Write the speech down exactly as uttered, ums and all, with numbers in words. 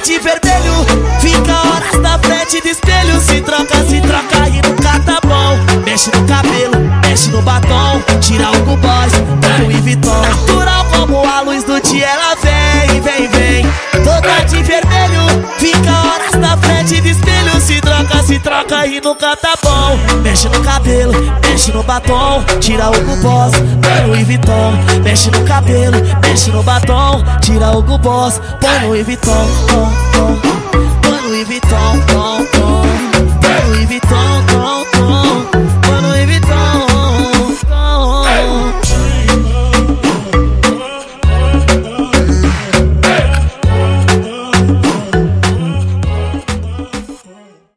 de vermelho, fica horas na frente do espelho. Se troca, se troca e nunca tá bom. Mexe no cabelo, mexe no batom, tira o Hugo Boss, tá no Louis Vuitton. Natural como a luz do dia, ela vem, vem, vem. Toda de vermelho, fica horas na frente do espelho. Se troca, se troca e nunca tá bom. Mexe no cabelo, mexe no batom, tira o Hugo Boss, tá no Louis Vuitton. Mexe no cabelo, mexe no batom, tira o Hugo Boss, põe no Louis Vuitton, tom, tom. Põe no Louis Vuitton, tom, tom. Põe no Louis Vuitton, tom.